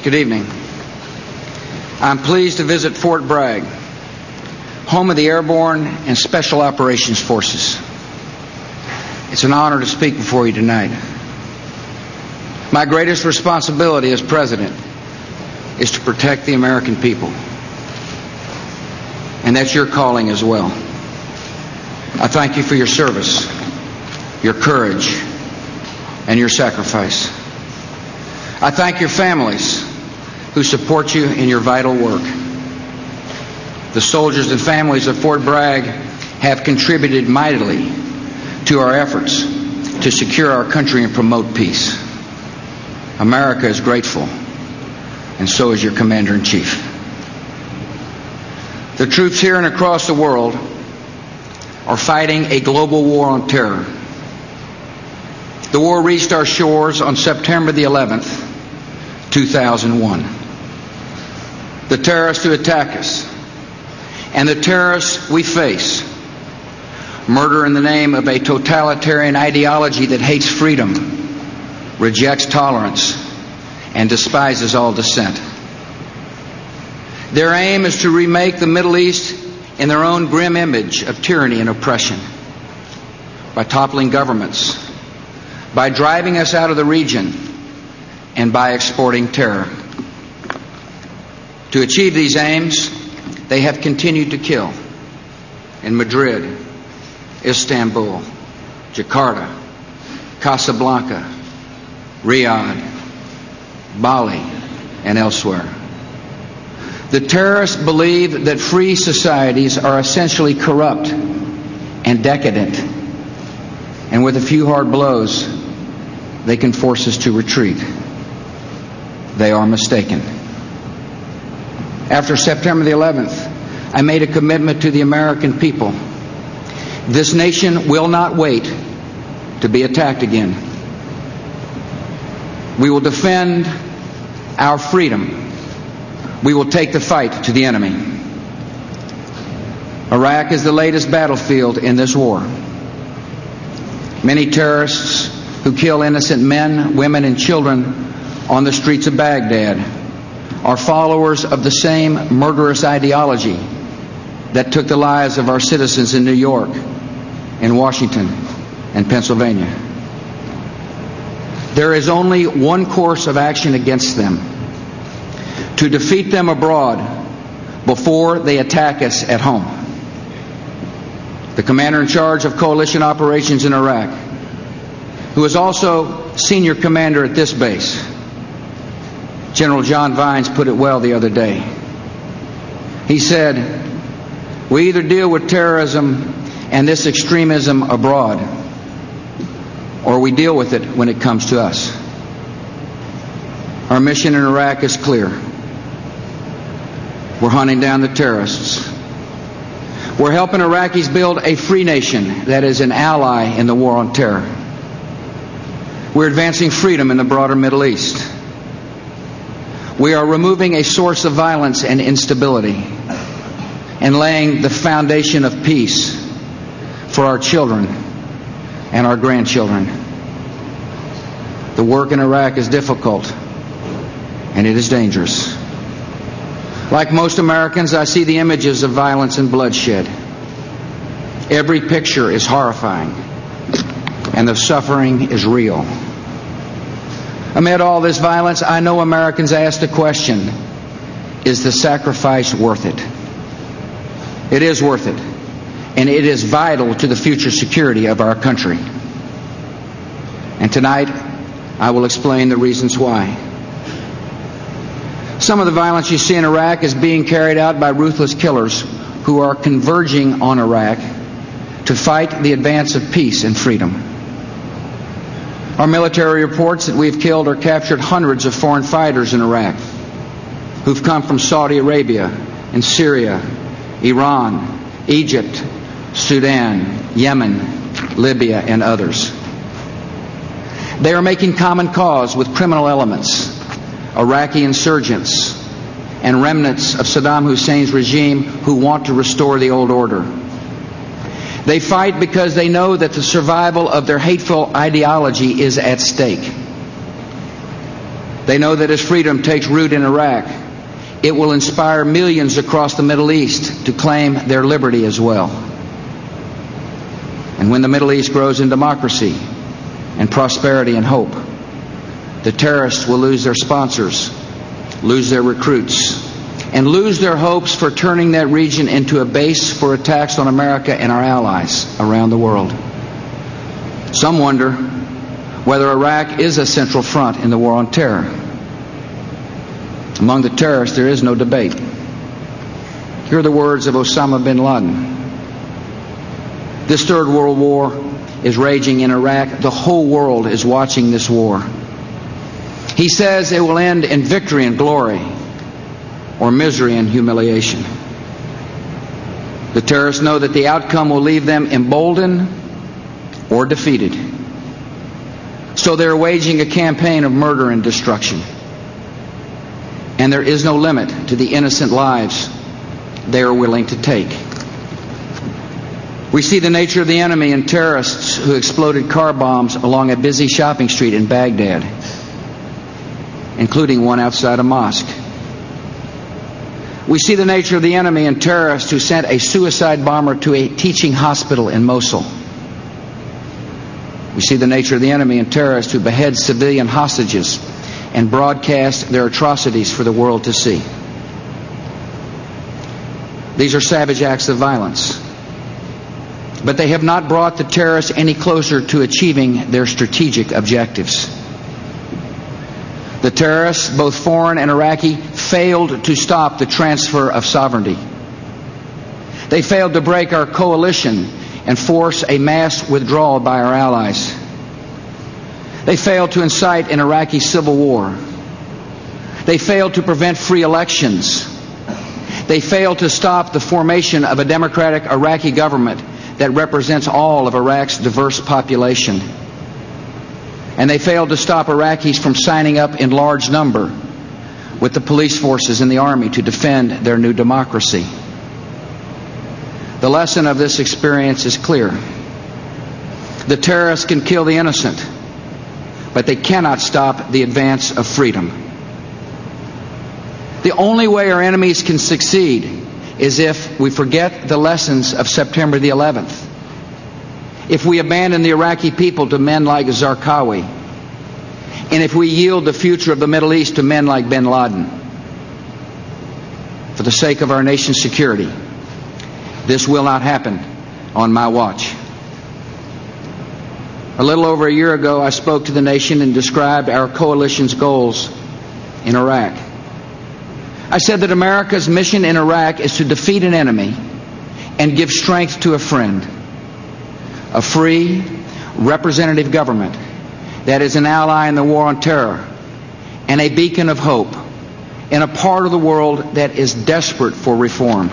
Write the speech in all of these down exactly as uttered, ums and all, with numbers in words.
Good evening. I'm pleased to visit Fort Bragg, home of the Airborne and Special Operations Forces. It's an honor to speak before you tonight. My greatest responsibility as President is to protect the American people. And that's your calling as well. I thank you for your service, your courage, and your sacrifice. I thank your families who support you in your vital work. The soldiers and families of Fort Bragg have contributed mightily to our efforts to secure our country and promote peace. America is grateful, and so is your Commander-in-Chief. The troops here and across the world are fighting a global war on terror. The war reached our shores on September the eleventh, two thousand one. The terrorists who attack us and the terrorists we face murder in the name of a totalitarian ideology that hates freedom, rejects tolerance, and despises all dissent. Their aim is to remake the Middle East in their own grim image of tyranny and oppression, by toppling governments, by driving us out of the region, and by exporting terror. To achieve these aims, they have continued to kill in Madrid, Istanbul, Jakarta, Casablanca, Riyadh, Bali, and elsewhere. The terrorists believe that free societies are essentially corrupt and decadent, and with a few hard blows, they can force us to retreat. They are mistaken. After September the eleventh, I made a commitment to the American people. This nation will not wait to be attacked again. We will defend our freedom. We will take the fight to the enemy. Iraq is the latest battlefield in this war. Many terrorists who kill innocent men, women, and children on the streets of Baghdad are followers of the same murderous ideology that took the lives of our citizens in New York, in Washington, and Pennsylvania. There is only one course of action against them: to defeat them abroad before they attack us at home. The commander in charge of coalition operations in Iraq, who is also senior commander at this base, General John Vines, put it well the other day. He said, "We either deal with terrorism and this extremism abroad, or we deal with it when it comes to us." Our mission in Iraq is clear. We're hunting down the terrorists. We're helping Iraqis build a free nation that is an ally in the war on terror. We're advancing freedom in the broader Middle East. We are removing a source of violence and instability and laying the foundation of peace for our children and our grandchildren. The work in Iraq is difficult, and it is dangerous. Like most Americans, I see the images of violence and bloodshed. Every picture is horrifying, and the suffering is real. Amid all this violence, I know Americans ask the question, is the sacrifice worth it? It is worth it, and it is vital to the future security of our country. And tonight, I will explain the reasons why. Some of the violence you see in Iraq is being carried out by ruthless killers who are converging on Iraq to fight the advance of peace and freedom. Our military reports that we've killed or captured hundreds of foreign fighters in Iraq who've come from Saudi Arabia and Syria, Iran, Egypt, Sudan, Yemen, Libya, and others. They are making common cause with criminal elements, Iraqi insurgents, and remnants of Saddam Hussein's regime who want to restore the old order. They fight because they know that the survival of their hateful ideology is at stake. They know that as freedom takes root in Iraq, it will inspire millions across the Middle East to claim their liberty as well. And when the Middle East grows in democracy and prosperity and hope, the terrorists will lose their sponsors, lose their recruits, and lose their hopes for turning that region into a base for attacks on America and our allies around the world. Some wonder whether Iraq is a central front in the war on terror. Among the terrorists, there is no debate. Here are the words of Osama bin Laden. This third world war is raging in Iraq. The whole world is watching this war. He says it will end in victory and glory, or misery and humiliation. The terrorists know that the outcome will leave them emboldened or defeated. So they're waging a campaign of murder and destruction. And there is no limit to the innocent lives they are willing to take. We see the nature of the enemy in terrorists who exploded car bombs along a busy shopping street in Baghdad, including one outside a mosque. We see the nature of the enemy in terrorists who sent a suicide bomber to a teaching hospital in Mosul. We see the nature of the enemy in terrorists who behead civilian hostages and broadcast their atrocities for the world to see. These are savage acts of violence. But they have not brought the terrorists any closer to achieving their strategic objectives. The terrorists, both foreign and Iraqi, failed to stop the transfer of sovereignty. They failed to break our coalition and force a mass withdrawal by our allies. They failed to incite an Iraqi civil war. They failed to prevent free elections. They failed to stop the formation of a democratic Iraqi government that represents all of Iraq's diverse population. And they failed to stop Iraqis from signing up in large number with the police forces and the army to defend their new democracy. The lesson of this experience is clear. The terrorists can kill the innocent, but they cannot stop the advance of freedom. The only way our enemies can succeed is if we forget the lessons of September the eleventh. If we abandon the Iraqi people to men like Zarqawi, and if we yield the future of the Middle East to men like bin Laden. For the sake of our nation's security, this will not happen on my watch. A little over a year ago, I spoke to the nation and described our coalition's goals in Iraq. I said that America's mission in Iraq is to defeat an enemy and give strength to a friend. A free, representative government that is an ally in the war on terror and a beacon of hope in a part of the world that is desperate for reform.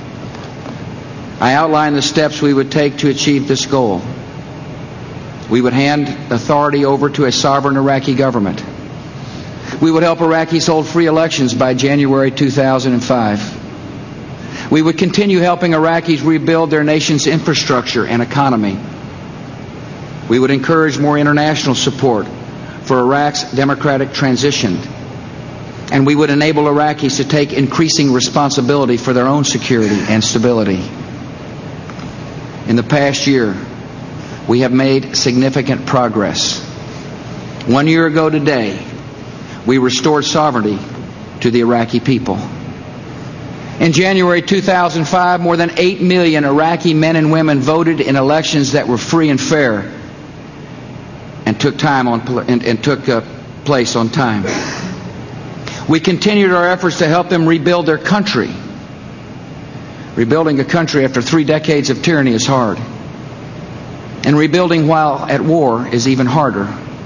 I outlined the steps we would take to achieve this goal. We would hand authority over to a sovereign Iraqi government. We would help Iraqis hold free elections by January two thousand five. We would continue helping Iraqis rebuild their nation's infrastructure and economy. We would encourage more international support for Iraq's democratic transition. And we would enable Iraqis to take increasing responsibility for their own security and stability. In the past year, we have made significant progress. One year ago today, we restored sovereignty to the Iraqi people. In January two thousand five, more than eight million Iraqi men and women voted in elections that were free and fair and took time on and, and took uh, place on time. We continued our efforts to help them rebuild their country. Rebuilding a country after three decades of tyranny is hard. And rebuilding while at war is even harder.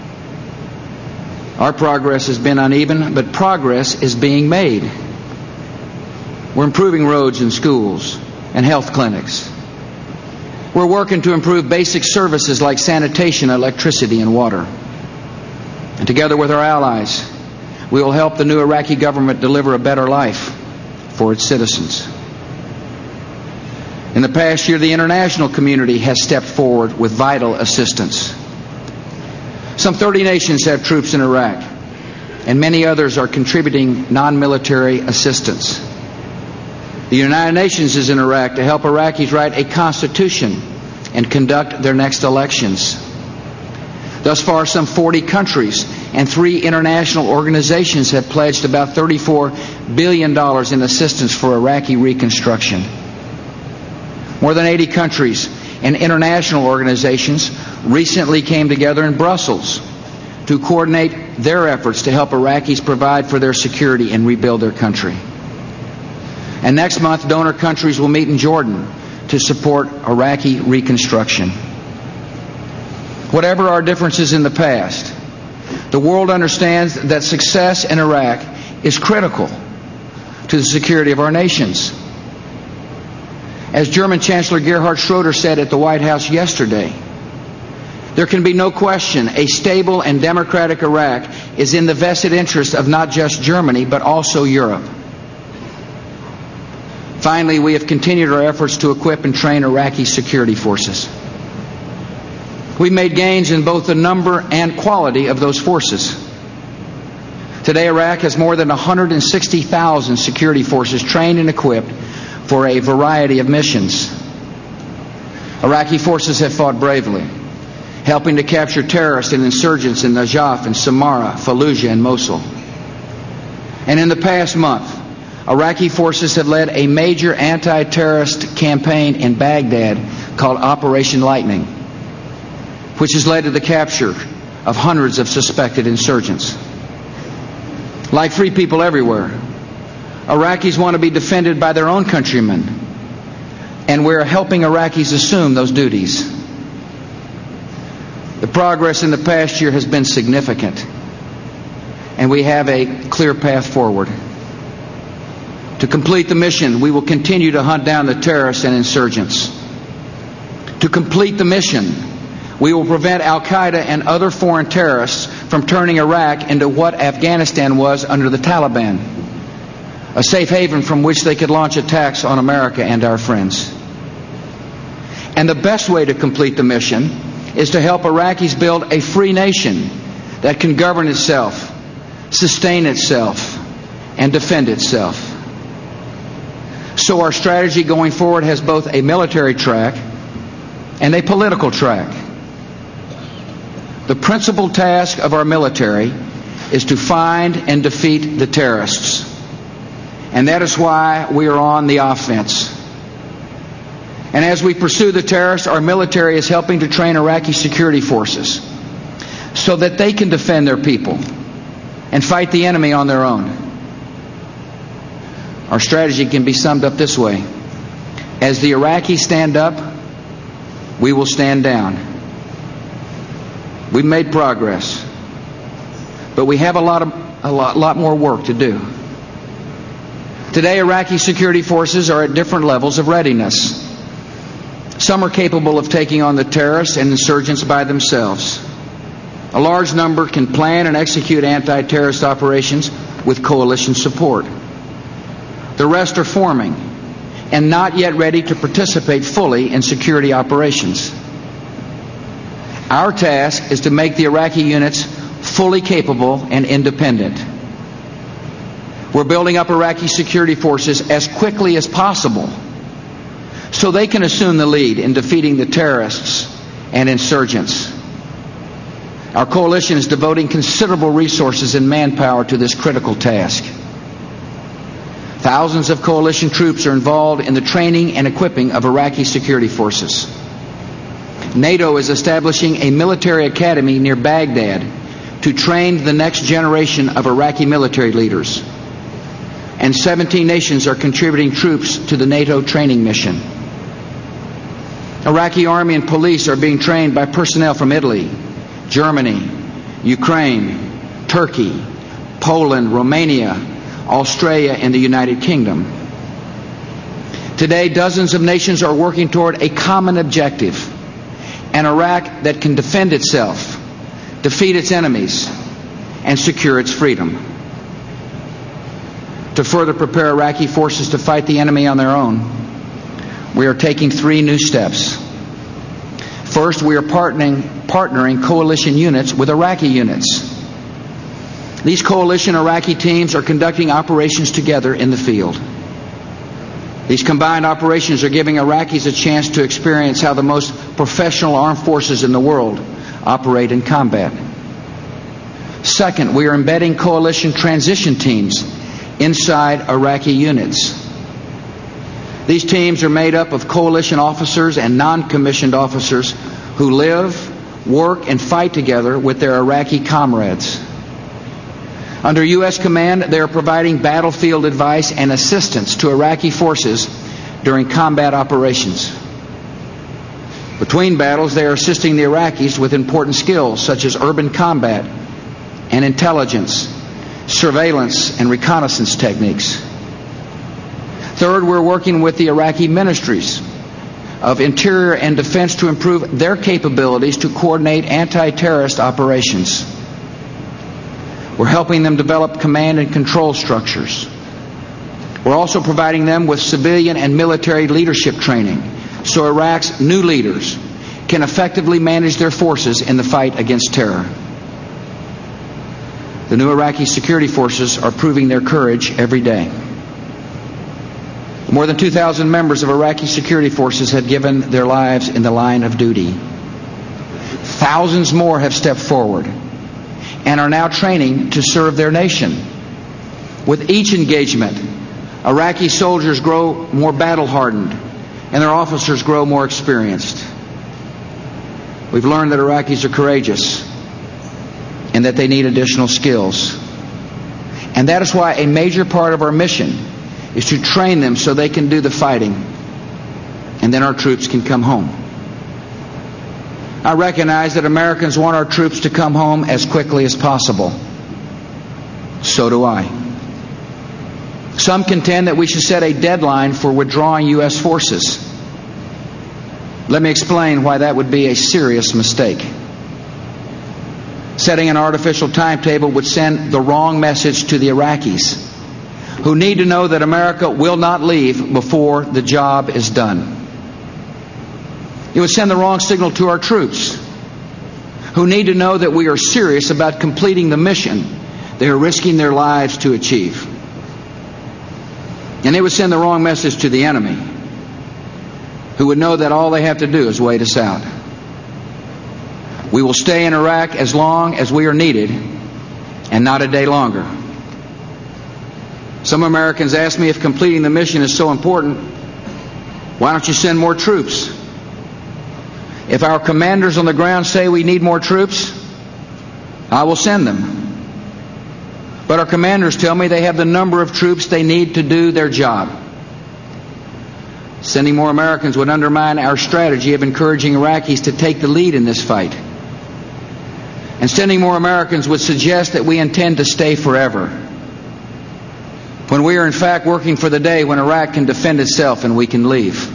Our progress has been uneven, but progress is being made. We're improving roads and schools and health clinics. We're working to improve basic services like sanitation, electricity, and water. And together with our allies, we will help the new Iraqi government deliver a better life for its citizens. In the past year, the international community has stepped forward with vital assistance. Some thirty nations have troops in Iraq. and many others are contributing non-military assistance. The United Nations is in Iraq to help Iraqis write a constitution and conduct their next elections. Thus far, some forty countries and three international organizations have pledged about thirty-four billion dollars in assistance for Iraqi reconstruction. More than eighty countries and international organizations recently came together in Brussels to coordinate their efforts to help Iraqis provide for their security and rebuild their country. And next month, donor countries will meet in Jordan to support Iraqi reconstruction. Whatever our differences in the past, the world understands that success in Iraq is critical to the security of our nations. As German Chancellor Gerhard Schroeder said at the White House yesterday, there can be no question a stable and democratic Iraq is in the vested interest of not just Germany, but also Europe. Finally, we have continued our efforts to equip and train Iraqi security forces. We've made gains in both the number and quality of those forces. Today, Iraq has more than one hundred sixty thousand security forces trained and equipped for a variety of missions. Iraqi forces have fought bravely, helping to capture terrorists and insurgents in Najaf and Samarra, Fallujah, and Mosul. And in the past month, Iraqi forces have led a major anti-terrorist campaign in Baghdad called Operation Lightning, which has led to the capture of hundreds of suspected insurgents. Like free people everywhere, Iraqis want to be defended by their own countrymen, and we're helping Iraqis assume those duties. The progress in the past year has been significant, and we have a clear path forward. To complete the mission, we will continue to hunt down the terrorists and insurgents. To complete the mission, we will prevent Al-Qaeda and other foreign terrorists from turning Iraq into what Afghanistan was under the Taliban, a safe haven from which they could launch attacks on America and our friends. And the best way to complete the mission is to help Iraqis build a free nation that can govern itself, sustain itself, and defend itself. So our strategy going forward has both a military track and a political track. The principal task of our military is to find and defeat the terrorists. And that is why we are on the offense. And as we pursue the terrorists, our military is helping to train Iraqi security forces so that they can defend their people and fight the enemy on their own. Our strategy can be summed up this way: as the Iraqis stand up, we will stand down. We've made progress, but we have a lot of a lot, lot more work to do. Today, Iraqi security forces are at different levels of readiness. Some are capable of taking on the terrorists and insurgents by themselves. A large number can plan and execute anti-terrorist operations with coalition support. The rest are forming and not yet ready to participate fully in security operations. Our task is to make the Iraqi units fully capable and independent. We're building up Iraqi security forces as quickly as possible so they can assume the lead in defeating the terrorists and insurgents. Our coalition is devoting considerable resources and manpower to this critical task. Thousands of coalition troops are involved in the training and equipping of Iraqi security forces. NATO is establishing a military academy near Baghdad to train the next generation of Iraqi military leaders. And seventeen nations are contributing troops to the NATO training mission. Iraqi army and police are being trained by personnel from Italy, Germany, Ukraine, Turkey, Poland, Romania, Australia, and the United Kingdom. Today, dozens of nations are working toward a common objective: an Iraq that can defend itself, defeat its enemies, and secure its freedom. To further prepare Iraqi forces to fight the enemy on their own, we are taking three new steps. First, we are partnering, partnering coalition units with Iraqi units. These coalition Iraqi teams are conducting operations together in the field. These combined operations are giving Iraqis a chance to experience how the most professional armed forces in the world operate in combat. Second, we are embedding coalition transition teams inside Iraqi units. These teams are made up of coalition officers and non-commissioned officers who live, work, and fight together with their Iraqi comrades. Under U S command, they are providing battlefield advice and assistance to Iraqi forces during combat operations. Between battles, they are assisting the Iraqis with important skills such as urban combat and intelligence, surveillance, and reconnaissance techniques. Third, we're working with the Iraqi ministries of Interior and Defense to improve their capabilities to coordinate anti-terrorist operations. We're helping them develop command and control structures. We're also providing them with civilian and military leadership training so Iraq's new leaders can effectively manage their forces in the fight against terror. The new Iraqi security forces are proving their courage every day. More than two thousand members of Iraqi security forces have given their lives in the line of duty. Thousands more have stepped forward and are now training to serve their nation. With each engagement, Iraqi soldiers grow more battle-hardened and their officers grow more experienced. We've learned that Iraqis are courageous and that they need additional skills. And that is why a major part of our mission is to train them so they can do the fighting, and then our troops can come home. I recognize that Americans want our troops to come home as quickly as possible. So do I. Some contend that we should set a deadline for withdrawing U S forces. Let me explain why that would be a serious mistake. Setting an artificial timetable would send the wrong message to the Iraqis, who need to know that America will not leave before the job is done. It would send the wrong signal to our troops, who need to know that we are serious about completing the mission they are risking their lives to achieve. And it would send the wrong message to the enemy, who would know that all they have to do is wait us out. We will stay in Iraq as long as we are needed, and not a day longer. Some Americans ask me, if completing the mission is so important, why don't you send more troops? If our commanders on the ground say we need more troops, I will send them. But our commanders tell me they have the number of troops they need to do their job. Sending more Americans would undermine our strategy of encouraging Iraqis to take the lead in this fight. And sending more Americans would suggest that we intend to stay forever, when we are in fact working for the day when Iraq can defend itself and we can leave.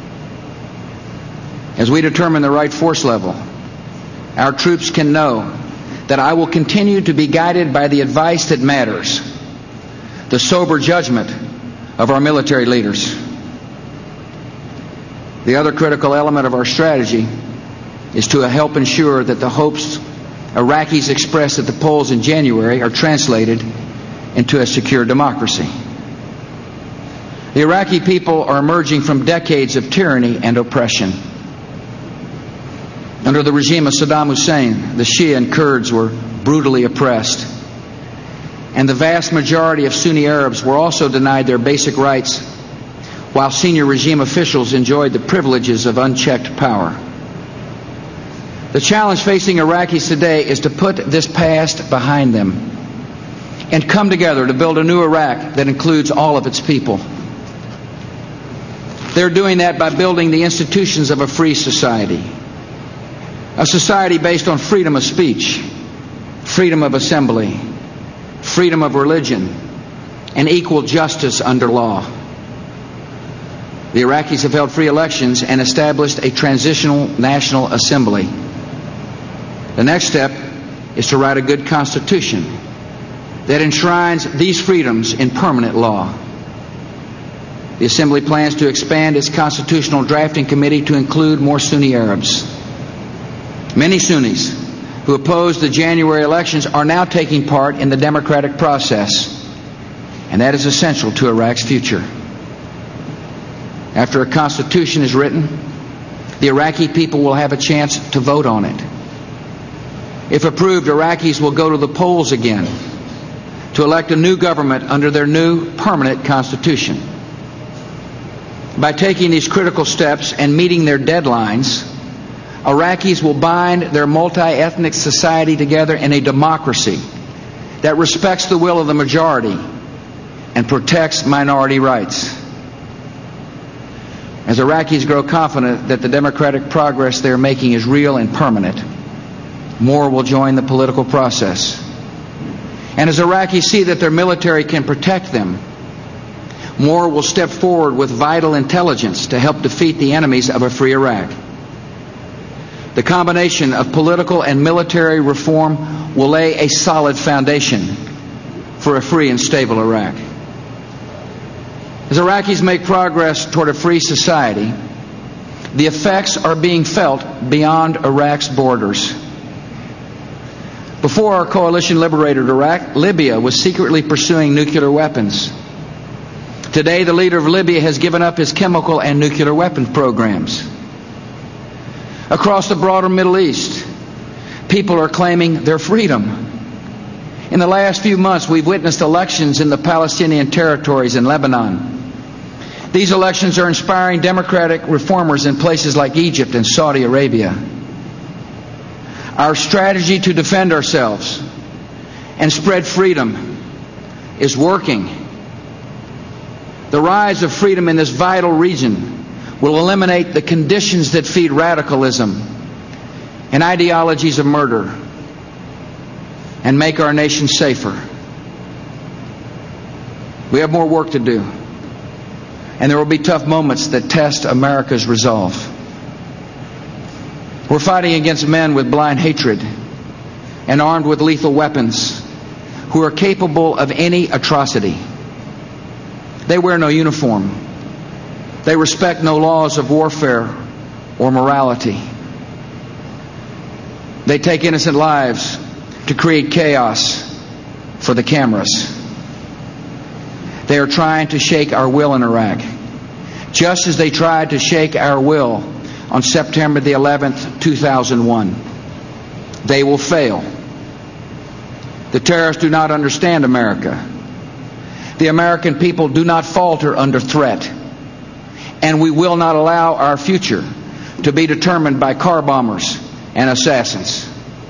As we determine the right force level, our troops can know that I will continue to be guided by the advice that matters, the sober judgment of our military leaders. The other critical element of our strategy is to help ensure that the hopes Iraqis expressed at the polls in January are translated into a secure democracy. The Iraqi people are emerging from decades of tyranny and oppression. Under the regime of Saddam Hussein, the Shia and Kurds were brutally oppressed, and the vast majority of Sunni Arabs were also denied their basic rights, while senior regime officials enjoyed the privileges of unchecked power. The challenge facing Iraqis today is to put this past behind them and come together to build a new Iraq that includes all of its people. They're doing that by building the institutions of a free society. A society based on freedom of speech, freedom of assembly, freedom of religion, and equal justice under law. The Iraqis have held free elections and established a transitional national assembly. The next step is to write a good constitution that enshrines these freedoms in permanent law. The Assembly plans to expand its constitutional drafting committee to include more Sunni Arabs. Many Sunnis who opposed the January elections are now taking part in the democratic process. And that is essential to Iraq's future. After a constitution is written, the Iraqi people will have a chance to vote on it. If approved, Iraqis will go to the polls again to elect a new government under their new permanent constitution. By taking these critical steps and meeting their deadlines, Iraqis will bind their multi-ethnic society together in a democracy that respects the will of the majority and protects minority rights. As Iraqis grow confident that the democratic progress they are making is real and permanent, more will join the political process. And as Iraqis see that their military can protect them, more will step forward with vital intelligence to help defeat the enemies of a free Iraq. The combination of political and military reform will lay a solid foundation for a free and stable Iraq. As Iraqis make progress toward a free society, the effects are being felt beyond Iraq's borders. Before our coalition liberated Iraq, Libya was secretly pursuing nuclear weapons. Today, the leader of Libya has given up his chemical and nuclear weapons programs. Across the broader Middle East, people are claiming their freedom. In the last few months, we've witnessed elections in the Palestinian territories in Lebanon. These elections are inspiring democratic reformers in places like Egypt and Saudi Arabia. Our strategy to defend ourselves and spread freedom is working. The rise of freedom in this vital region will eliminate the conditions that feed radicalism and ideologies of murder and make our nation safer. We have more work to do, and there will be tough moments that test America's resolve. We're fighting against men with blind hatred and armed with lethal weapons who are capable of any atrocity. They wear no uniform. They respect no laws of warfare or morality. They take innocent lives to create chaos for the cameras. They are trying to shake our will in Iraq, just as they tried to shake our will on September the eleventh, two thousand one. They will fail. The terrorists do not understand America. The American people do not falter under threat. And we will not allow our future to be determined by car bombers and assassins.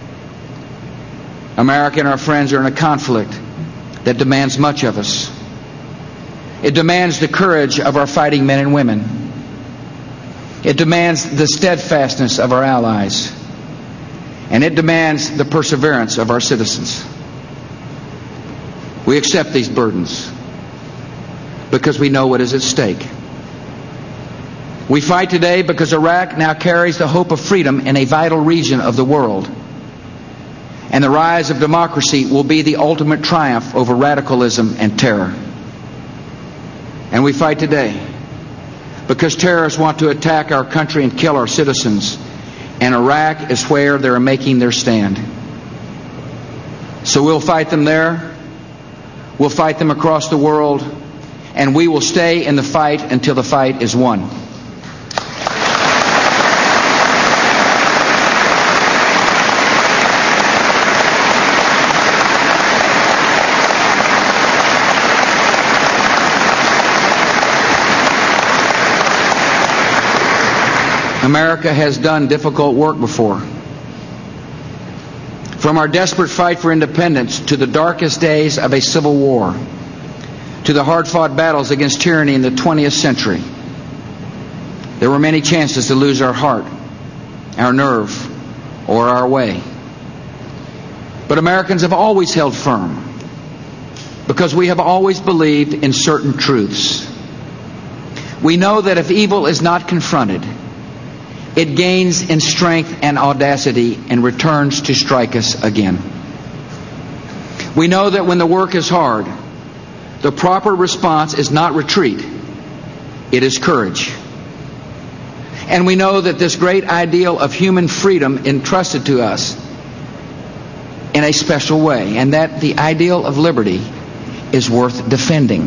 America and our friends are in a conflict that demands much of us. It demands the courage of our fighting men and women. It demands the steadfastness of our allies. And it demands the perseverance of our citizens. We accept these burdens because we know what is at stake. We fight today because Iraq now carries the hope of freedom in a vital region of the world. And the rise of democracy will be the ultimate triumph over radicalism and terror. And we fight today because terrorists want to attack our country and kill our citizens. And Iraq is where they're making their stand. So we'll fight them there. We'll fight them across the world. And we will stay in the fight until the fight is won. America has done difficult work before. From our desperate fight for independence to the darkest days of a civil war, to the hard-fought battles against tyranny in the twentieth century, there were many chances to lose our heart, our nerve, or our way. But Americans have always held firm because we have always believed in certain truths. We know that if evil is not confronted, it gains in strength and audacity and returns to strike us again. We know that when the work is hard, the proper response is not retreat, it is courage. And we know that this great ideal of human freedom entrusted to us in a special way, and that the ideal of liberty is worth defending.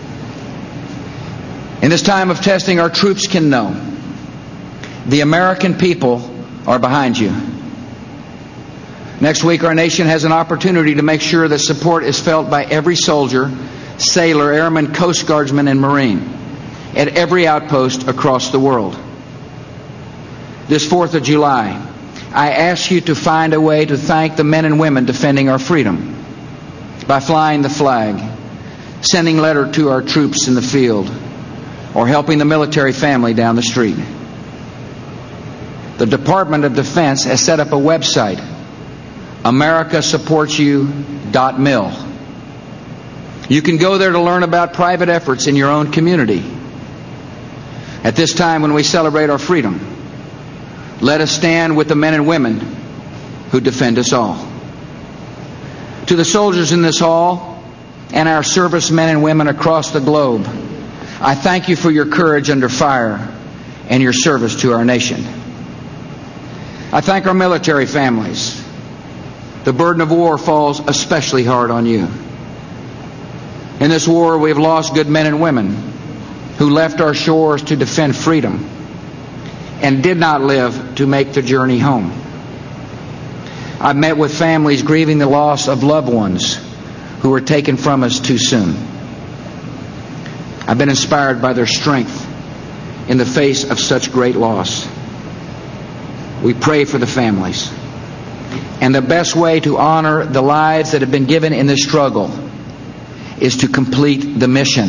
In this time of testing, our troops can know the American people are behind you. Next week, our nation has an opportunity to make sure that support is felt by every soldier, sailor, airman, Coast Guardsman, and Marine at every outpost across the world. This fourth of July, I ask you to find a way to thank the men and women defending our freedom by flying the flag, sending letter to our troops in the field, or helping the military family down the street. The Department of Defense has set up a website, america supports you dot mil. You can go there to learn about private efforts in your own community. At this time when we celebrate our freedom, let us stand with the men and women who defend us all. To the soldiers in this hall and our servicemen and women across the globe, I thank you for your courage under fire and your service to our nation. I thank our military families. The burden of war falls especially hard on you. In this war, we have lost good men and women who left our shores to defend freedom and did not live to make the journey home. I've met with families grieving the loss of loved ones who were taken from us too soon. I've been inspired by their strength in the face of such great loss. We pray for the families. And the best way to honor the lives that have been given in this struggle is to complete the mission.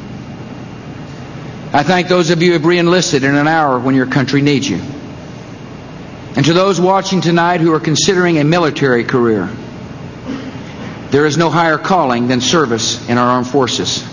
I thank those of you who have re-enlisted in an hour when your country needs you. And to those watching tonight who are considering a military career, there is no higher calling than service in our armed forces.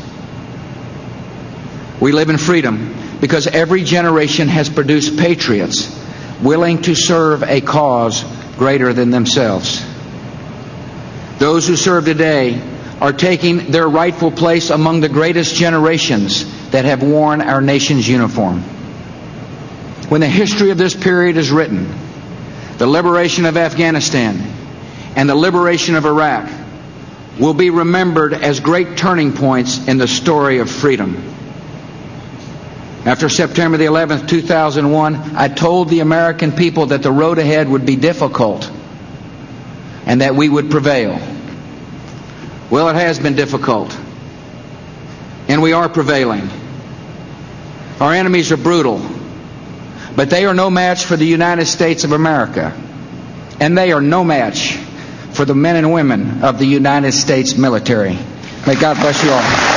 We live in freedom because every generation has produced patriots willing to serve a cause greater than themselves. Those who serve today are taking their rightful place among the greatest generations that have worn our nation's uniform. When the history of this period is written, the liberation of Afghanistan and the liberation of Iraq will be remembered as great turning points in the story of freedom. After September the eleventh, two thousand one, I told the American people that the road ahead would be difficult and that we would prevail. Well, it has been difficult, and we are prevailing. Our enemies are brutal, but they are no match for the United States of America, and they are no match for the men and women of the United States military. May God bless you all.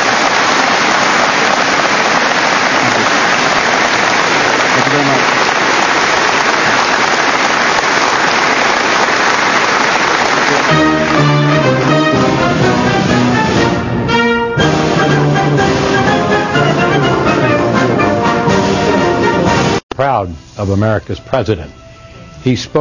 Thank you very much. Proud of America's president. He spoke